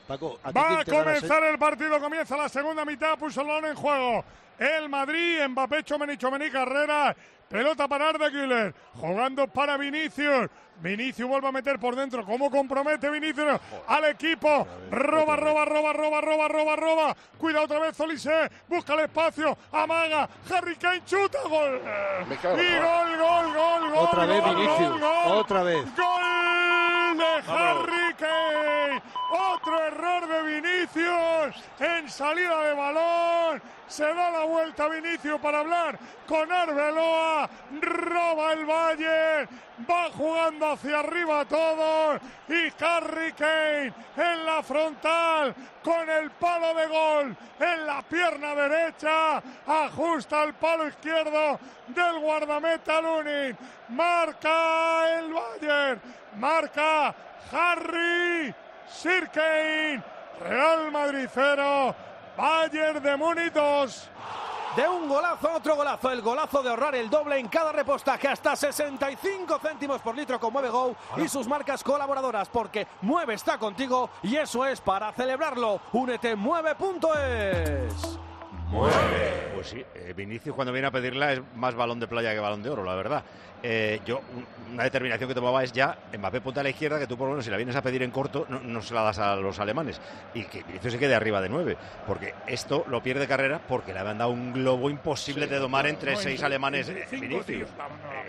Paco, va a comenzar el partido, comienza la segunda mitad, puso el balón en juego el Madrid, Mbappé, Tchouaméni, Carrera, pelota para Arda Güler, jugando para Vinicius. Vinicius vuelve a meter por dentro. ¿Cómo compromete Vinicius al equipo? Roba. Cuida otra vez Olise. Busca el espacio. Amaga. Harry Kane chuta. Gol. Y gol. Otra vez Vinicius. Otra vez. Gol de Harry Kane. Otro error de Vinicius en salida de balón. Se da la vuelta Vinicius para hablar con Arbeloa. Roba el Bayern. Va jugando hacia arriba todos. Y Harry Kane en la frontal con el palo de gol en la pierna derecha. Ajusta el palo izquierdo del guardameta Lunin. Marca el Bayern. Marca Harry Kane. Real Madrid 0. Bayern de Múnich 2. De un golazo a otro golazo, el golazo de ahorrar el doble en cada repostaje, hasta 65 céntimos por litro con Mueve Go y sus marcas colaboradoras, porque Mueve está contigo y eso es para celebrarlo. Únete en Mueve.es. ¡Mueve! Pues sí, Vinicius cuando viene a pedirla es más balón de playa que balón de oro, la verdad. Una determinación que tomaba es ya Mbappé ponte a la izquierda, que tú por lo menos si la vienes a pedir en corto no se la das a los alemanes, y que Vinicius se quede arriba de 9, porque esto lo pierde Carrera porque le habían dado un globo imposible de domar entre 6 alemanes. Vinicius.